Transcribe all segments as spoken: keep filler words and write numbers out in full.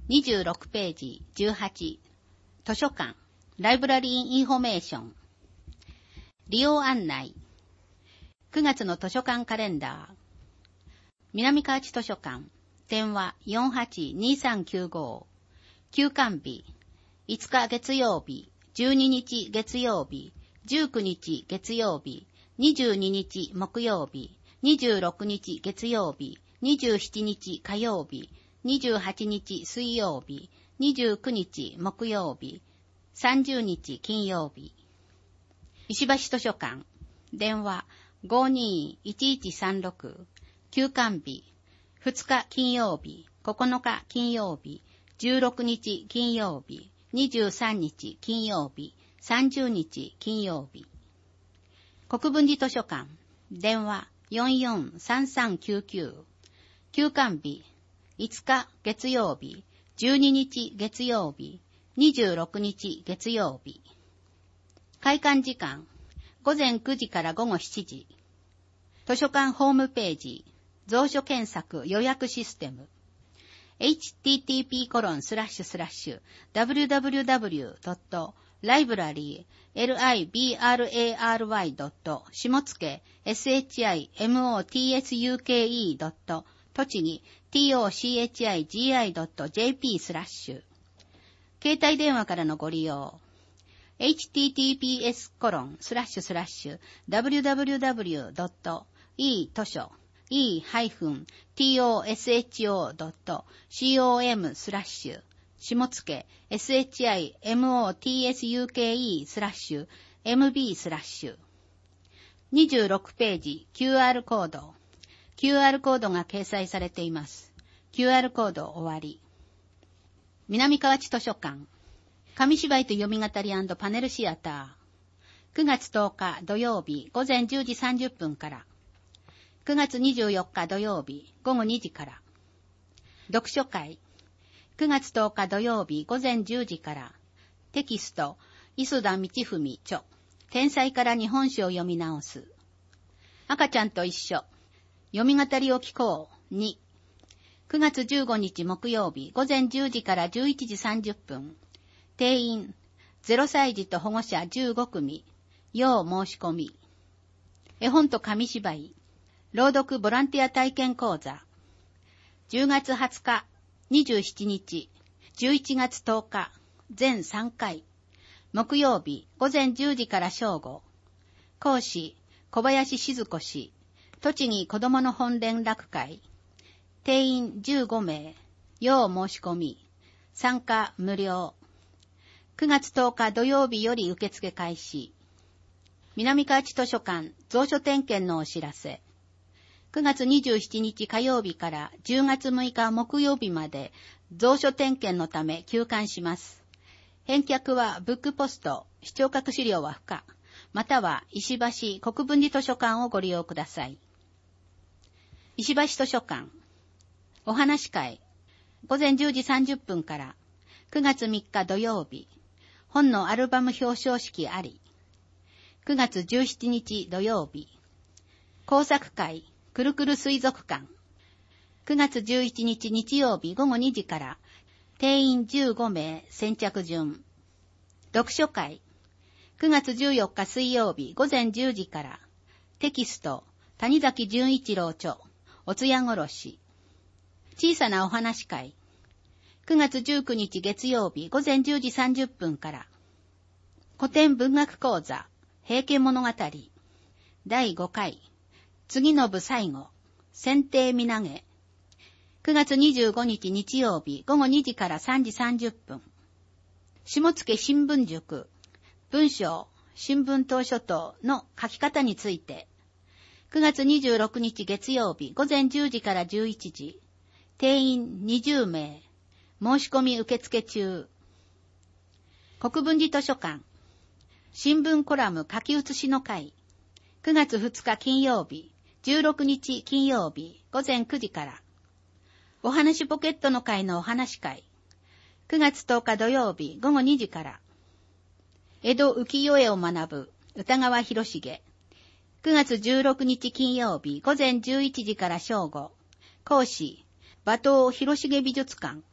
にじゅうろくページじゅうはち、図書館、ライブラリーインフォメーション。利用案内。くがつの図書館カレンダー。南河内図書館、電話 よんはちにさんきゅうご。休館日、いつか月曜日、じゅうににち月曜日、じゅうくにち月曜日、にじゅうににち木曜日、にじゅうろくにち月曜日、にじゅうしちにち火曜日、にじゅうはちにち水曜日、にじゅうくにち木曜日、さんじゅうにち金曜日。石橋図書館、電話 ごーにーいちいちさんろく。休館日、ふつか金曜日、ここのか金曜日、じゅうろくにち金曜日、にじゅうさんにち金曜日、さんじゅうにち金曜日。国分寺図書館、電話 よんよんさんさんきゅうきゅう。休館日、いつか月曜日、じゅうににち月曜日、にじゅうろくにち月曜日。開館時間、ごぜんくじからごごしちじ。図書館ホームページ、蔵書検索予約システム。エイチティーティーピーコロンスラッシュスラッシュダブリューダブリューダブリュードットライブラリーエルアイビーアールエーアールワイドットしもつけ エスエイチアイエムオーティーエスユーケーイードット栃木 ティーオーシーエイチアイジーアイドットジェーピースラッシュ。携帯電話からのご利用。エイチティーティーピーエスコロンスラッシュスラッシュダブリューダブリューダブリュードットイー図書 イーハイフンティーオーエスエイチオードットコム スラッシュ下付 エスエイチアイエムオーティーエスユーケーイー スラッシュ エムビー スラッシュ。にじゅうろくページ キューアール コード。キューアール コードが掲載されています。キューアール コード終わり。南河内図書館。紙芝居と読み語り&パネルシアター。くがつとおか土曜日午前じゅうじさんじゅっぷんから。くがつにじゅうよっか土曜日午後にじから。読書会。くがつとおか土曜日午前じゅうじから。テキスト、磯田道文著。天才から日本史を読み直す。赤ちゃんと一緒。読み語りを聞こう。に。くがつじゅうごにち木曜日午前じゅうじからじゅういちじさんじゅっぷん。定員、ゼロさい児と保護者じゅうごくみ。要申し込み。絵本と紙芝居。朗読ボランティア体験講座。じゅうがつはつか、にじゅうしちにち、じゅういちがつとおか、全さんかい。木曜日、午前じゅうじから正午。講師、小林静子氏、栃木子どもの本連絡会。定員じゅうごめい、要申し込み。参加無料。くがつとおか土曜日より受付開始。南河内図書館蔵書点検のお知らせ。くがつにじゅうしちにち火曜日からじゅうがつむいか木曜日まで蔵書点検のため休館します。返却はブックポスト、視聴覚資料は不可、または石橋国分寺図書館をご利用ください。石橋図書館お話会ごぜんじゅうじさんじゅっぷんからくがつみっか土曜日本のアルバム表彰式あり。くがつじゅうしちにち土曜日工作会くるくる水族館。くがつじゅういちにち日曜日ごごにじから定員じゅうごめい先着順。読書会くがつじゅうよっか水曜日午前じゅうじからテキスト谷崎潤一郎著おつや殺し。小さなお話会くがつじゅうくにち月曜日午前じゅうじさんじゅっぷんから古典文学講座平家物語だいごかい次の部最後選定みなげ。くがつにじゅうごにち日曜日ごごにじからさんじさんじゅっぷん。下野新聞塾文章新聞投書等の書き方について。くがつにじゅうろくにち月曜日午前じゅうじからじゅういちじ。定員にじゅうめい。申し込み受付中。国分寺図書館新聞コラム書き写しの会。くがつふつか金曜日じゅうろくにち金曜日午前くじから。お話ポケットの会のお話会。くがつとおか土曜日ごごにじから。江戸浮世絵を学ぶ歌川広重。くがつじゅうろくにち金曜日午前じゅういちじから正午。講師馬頭広重美術館。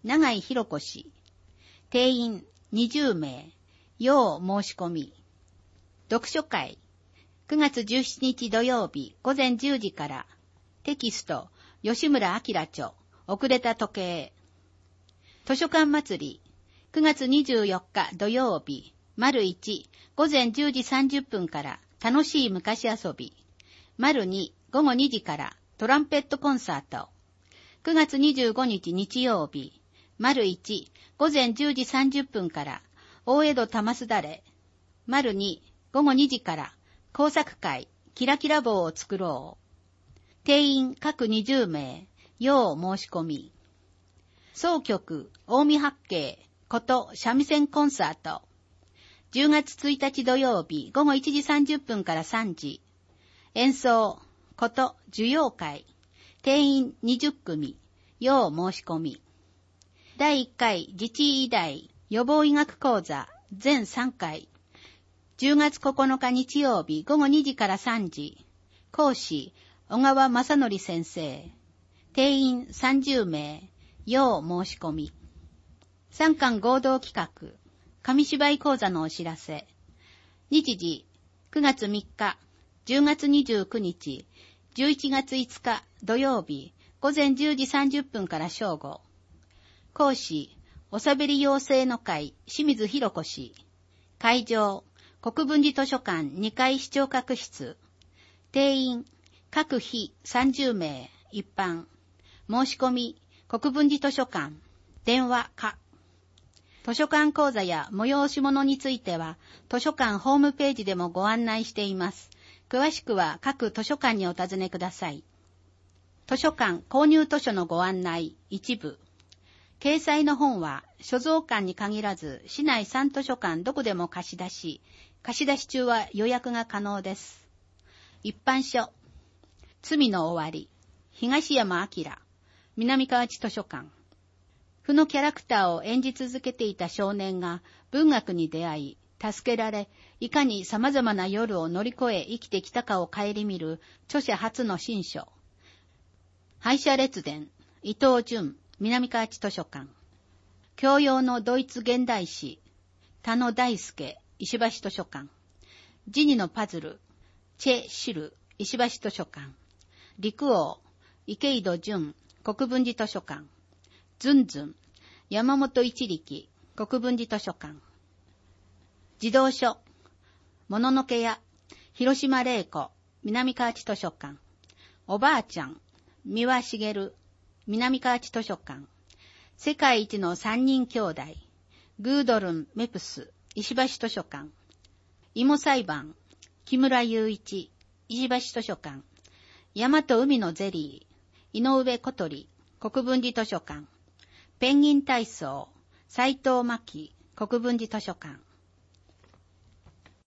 長井博子氏。定員にじゅうめい。要申し込み。読書会。くがつじゅうしちにち土曜日ごぜんじゅうじから。テキスト、吉村明著。遅れた時計。図書館祭り。くがつにじゅうよっか土曜日。丸いち、ごぜんじゅうじさんじゅっぷんから楽しい昔遊び。丸に、ごごにじからトランペットコンサート。くがつにじゅうごにち日曜日。丸いち、ごぜんじゅうじさんじゅっぷんから大江戸玉すだれ。丸に、ごごにじから工作会キラキラ棒を作ろう。定員各にじゅうめい。要申し込み。総曲近江八景こと三味線コンサート。じゅうがつついたち土曜日ごごいちじさんじゅっぷんからさんじ。演奏こと授業会。定員にじゅっくみ。要申し込み。だいいっかい自治医大予防医学講座全さんかい。じゅうがつここのか日曜日ごごにじからさんじ。講師小川正則先生。定員さんじゅうめい。要申し込み。三館合同企画。紙芝居講座のお知らせ。日時、くがつみっか、じゅうがつにじゅうくにち、じゅういちがついつか土曜日、ごぜんじゅうじさんじゅっぷんから正午。講師、おしゃべり養成の会、清水博子氏。会場、国分寺図書館にかい視聴覚室。定員、各日さんじゅうめい、一般。申し込み、国分寺図書館。電話か。図書館講座や催し物については、図書館ホームページでもご案内しています。詳しくは各図書館にお尋ねください。図書館購入図書のご案内、一部。掲載の本は、所蔵館に限らず、市内さん図書館どこでも貸し出し、貸し出し中は予約が可能です。一般書。罪の終わり。東山明。南河内図書館。負のキャラクターを演じ続けていた少年が文学に出会い、助けられ、いかに様々な夜を乗り越え生きてきたかを顧みる著者初の新書。廃車列伝、伊藤淳、南河内図書館。教養のドイツ現代史、田野大輔、石橋図書館。ジニのパズル、チェ・シル、石橋図書館。陸王、池井戸淳、国分寺図書館。ズンズン、山本一力、国分寺図書館。児童書、もののけや、広島玲子、南河内図書館。おばあちゃん、三輪茂、南河内図書館。世界一の三人兄弟、グードルン・メプス、石橋図書館。芋裁判、木村雄一、石橋図書館。山と海のゼリー、井上小鳥、国分寺図書館。ペンギン体操、斉藤真希、国分寺図書館。